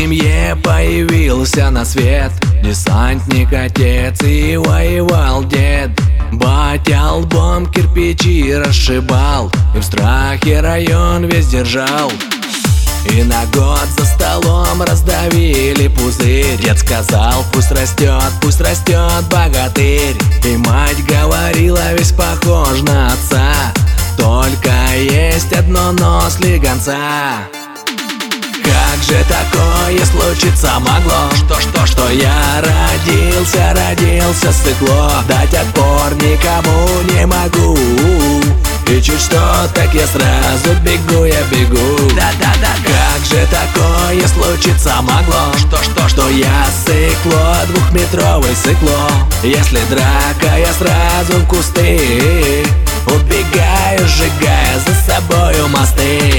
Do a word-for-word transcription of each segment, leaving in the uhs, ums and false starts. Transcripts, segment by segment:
семье появился на свет десантник отец, и воевал дед. Батя лбом кирпичи расшибал, и в страхе район весь держал. И на год за столом раздавили пузырь. Дед сказал: пусть растет, пусть растет богатырь. И мать говорила: весь похож на отца, только есть одно но слегонца. Как же такое случиться могло? Что, что, что я родился, родился стекло. Дать отпор никому не могу. И чуть что, так я сразу бегу, я бегу. Да-да-да. Как же такое случиться могло? Что, что, что я сыкло, двухметровый сыкло. Если драка, я сразу в кусты. Убегаю, сжигая за собою мосты.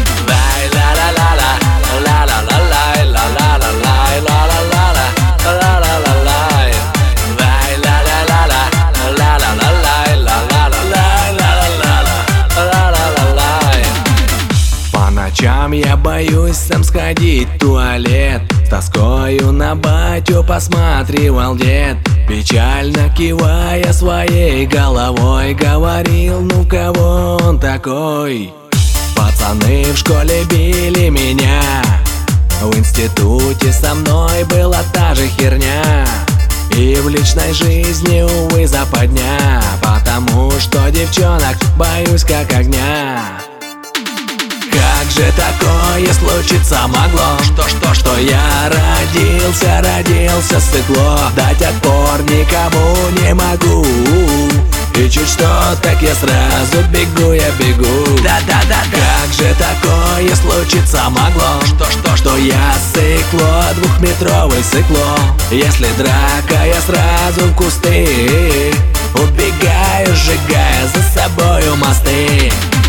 По ночам я боюсь сам сходить в туалет. С тоскою на батю посматривал дед, печально кивая своей головой. Говорил: ну кого он такой? Пацаны в школе били меня, в институте со мной была та же херня. И в личной жизни, увы, западня, потому что девчонок боюсь как огня. Как же такое случиться могло? Что, что, что я родился, родился стекло. Дать отпор никому не могу. И чуть что, так я сразу бегу, я бегу. Да-да-да. Как же такое случиться могло? Что, что, что я сыкло, двухметровый сыкло. Если драка, я сразу в кусты. Убегаю, сжигая за собою мосты.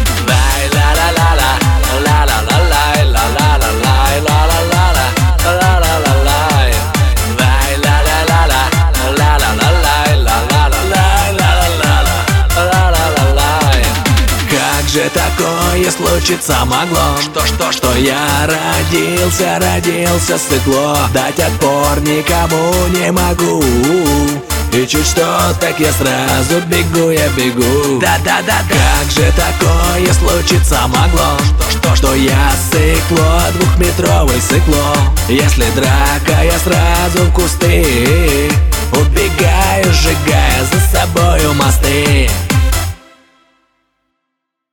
Как же такое случиться могло? Что, что, что я родился, родился стекло. Дать отпор никому не могу. И чуть что, так я сразу бегу, я бегу. Да-да-да. Как же такое случиться могло? Что, что, что я сыкло, двухметровый сыкло. Если драка, я сразу в кусты. Убегаю, сжигая за собою мосты.